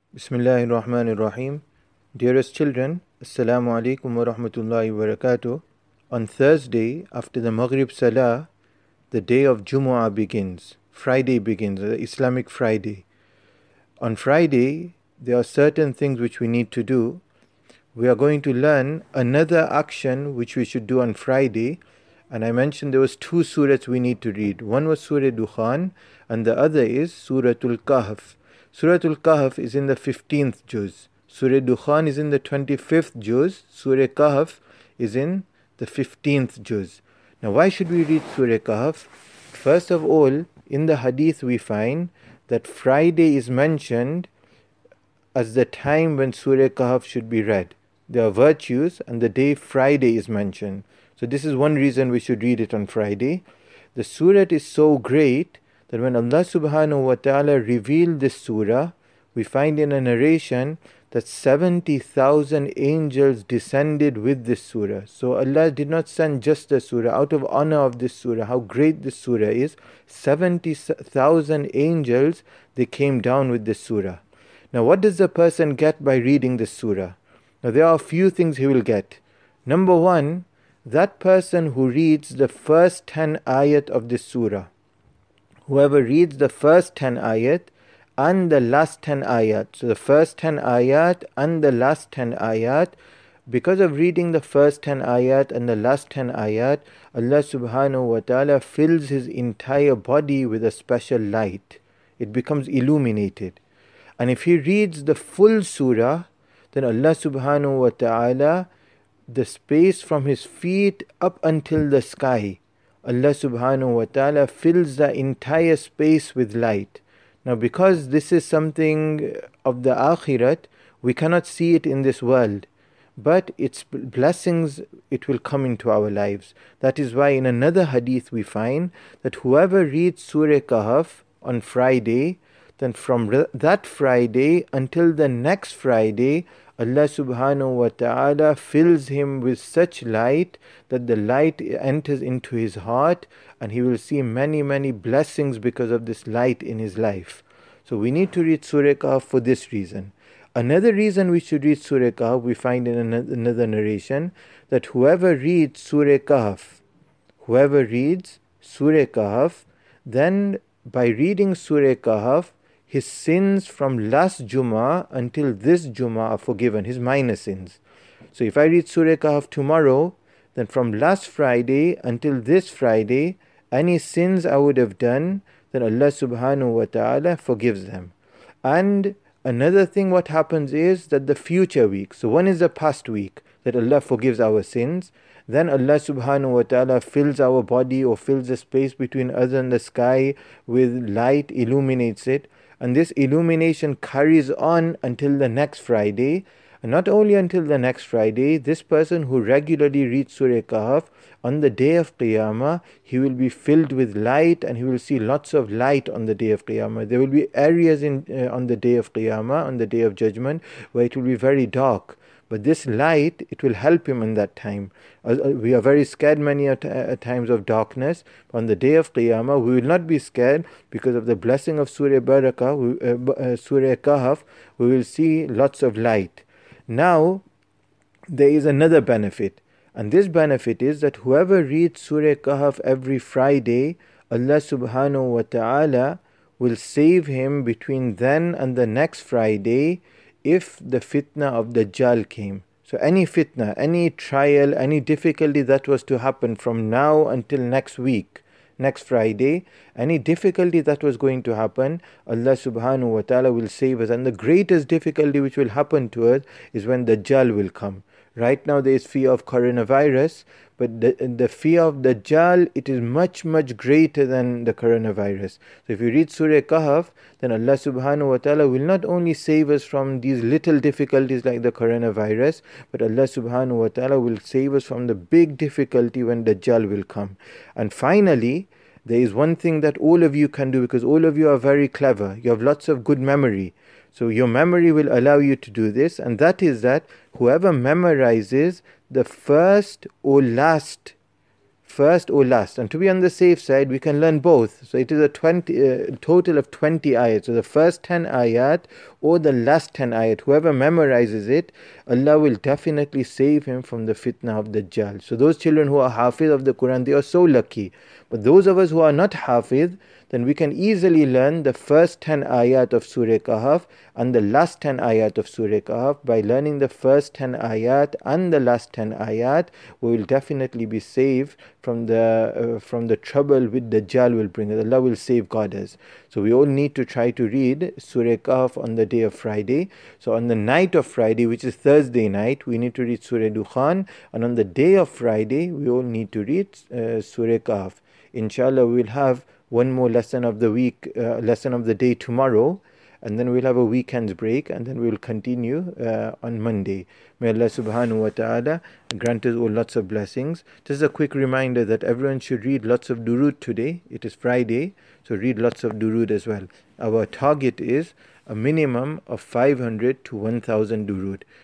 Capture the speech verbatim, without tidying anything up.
Bismillahir Rahmanir Rahim. Dearest children, Assalamu alaikum wa rahmatullahi wa barakatuh. On Thursday, after the Maghrib Salah, the day of Jumu'ah begins. Friday begins, the Islamic Friday. On Friday, there are certain things which we need to do. We are going to learn another action which we should do on Friday. And I mentioned there was two surahs we need to read. One was Surah Dukhan and the other is Suratul Kahf. Suratul Kahf is in the fifteenth juz. Surah Dukhan is in the twenty-fifth juz. Surah Kahf is in the fifteenth juz. Now why should we read Surah Kahf? First of all, in the hadith we find that Friday is mentioned as the time when Surah Kahf should be read. There are virtues and the day Friday is mentioned. So this is one reason we should read it on Friday. The surah is so great that when Allah subhanahu wa ta'ala revealed this surah, we find in a narration that seventy thousand angels descended with this surah. So Allah did not send just the surah. Out of honor of this surah, how great this surah is, seventy thousand angels, they came down with this surah. Now what does the person get by reading this surah? Now there are a few things he will get. Number one, that person who reads the first ten ayat of this surah, whoever reads the first ten ayat and the last ten ayat, so the first ten ayat and the last ten ayat, because of reading the first ten ayat and the last ten ayat, Allah subhanahu wa ta'ala fills his entire body with a special light. It becomes illuminated. And if he reads the full surah, then Allah subhanahu wa ta'ala, the space from his feet up until the sky, Allah subhanahu wa ta'ala fills the entire space with light. Now because this is something of the akhirat, we cannot see it in this world, but its blessings, it will come into our lives. That is why in another hadith we find that whoever reads Surah Kahf on Friday, then from that Friday until the next Friday, Allah subhanahu wa ta'ala fills him with such light that the light enters into his heart and he will see many many blessings because of this light in his life. So we need to read Surah Kahf for this reason. Another reason we should read Surah Kahf, we find in another narration that whoever reads Surah Kahf, whoever reads Surah Kahf, then by reading Surah Kahf, his sins from last Jummah until this Jummah are forgiven, his minor sins. So if I read Surah Kahf tomorrow, then from last Friday until this Friday, any sins I would have done, then Allah subhanahu wa ta'ala forgives them. And another thing what happens is that the future week, so one is the past week, that Allah forgives our sins, then Allah subhanahu wa ta'ala fills our body or fills the space between us and the sky with light, illuminates it. And this illumination carries on until the next Friday. And not only until the next Friday, this person who regularly reads Surah Kahf, on the day of Qiyamah, he will be filled with light and he will see lots of light on the day of Qiyamah. There will be areas in uh, on the day of Qiyamah, on the day of judgment, where it will be very dark. But this light, it will help him in that time. Uh, we are very scared many at, at times of darkness. On the day of Qiyamah, we will not be scared because of the blessing of Surah Barakah, uh, uh, Surah Kahf. We will see lots of light. Now, there is another benefit. And this benefit is that whoever reads Surah Kahf every Friday, Allah subhanahu wa ta'ala will save him between then and the next Friday if the fitna of Dajjal came. So any fitna, any trial, any difficulty that was to happen from now until next week, next Friday, any difficulty that was going to happen, Allah subhanahu wa ta'ala will save us. And the greatest difficulty which will happen to us is when Dajjal will come. Right now there is fear of coronavirus, but the, the fear of Dajjal, it is much, much greater than the coronavirus. So if you read Surah Kahf, then Allah subhanahu wa ta'ala will not only save us from these little difficulties like the coronavirus, but Allah subhanahu wa ta'ala will save us from the big difficulty when Dajjal will come. And finally, there is one thing that all of you can do, because all of you are very clever. You have lots of good memory. So your memory will allow you to do this, and that is that whoever memorizes the first or last first or last. And to be on the safe side, we can learn both. So it is a twenty uh, total of twenty ayat. So the first ten ayat or the last ten ayat, whoever memorizes it, Allah will definitely save him from the fitna of Dajjal. So those children who are hafiz of the Quran, they are so lucky. But those of us who are not hafiz, then we can easily learn the first ten ayat of Surah Kahf and the last ten ayat of Surah Kahf. By learning the first ten ayat and the last ten ayat, we will definitely be saved from the uh, from the trouble which Dajjal will bring us. Allah will safeguard us. So we all need to try to read Surah Kahf on the day of Friday. So on the night of Friday, which is Thursday night, we need to read Surah Dukhan, and on the day of Friday, we all need to read uh, Surah Kahf. Inshallah, we will have one more lesson of the week, uh, lesson of the day tomorrow, and then we'll have a weekend's break, and then we'll continue uh, on Monday. May Allah subhanahu wa ta'ala grant us all lots of blessings. Just a quick reminder that everyone should read lots of durood today. It is Friday, so read lots of durood as well. Our target is a minimum of five hundred to one thousand durood.